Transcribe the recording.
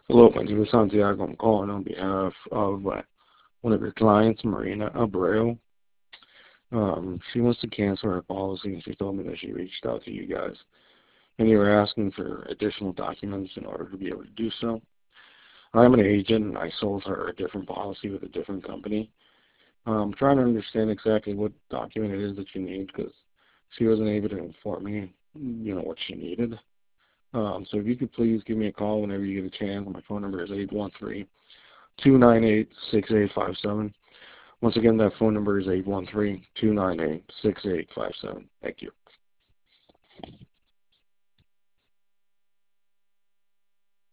Hello, my name is Santiago. I'm calling on behalf of one of your clients, Marina Abreu. She wants to cancel her policy, and she told me that she reached out to you guys, and you were asking for additional documents in order to be able to do so. I'm an agent, and I sold her a different policy with a different company. I'm trying to understand exactly what document it is that you need, because she wasn't able to inform me, what she needed. So if you could please give me a call whenever you get a chance. My phone number is 813-298-6857. Once again, that phone number is 813-298-6857. Thank you.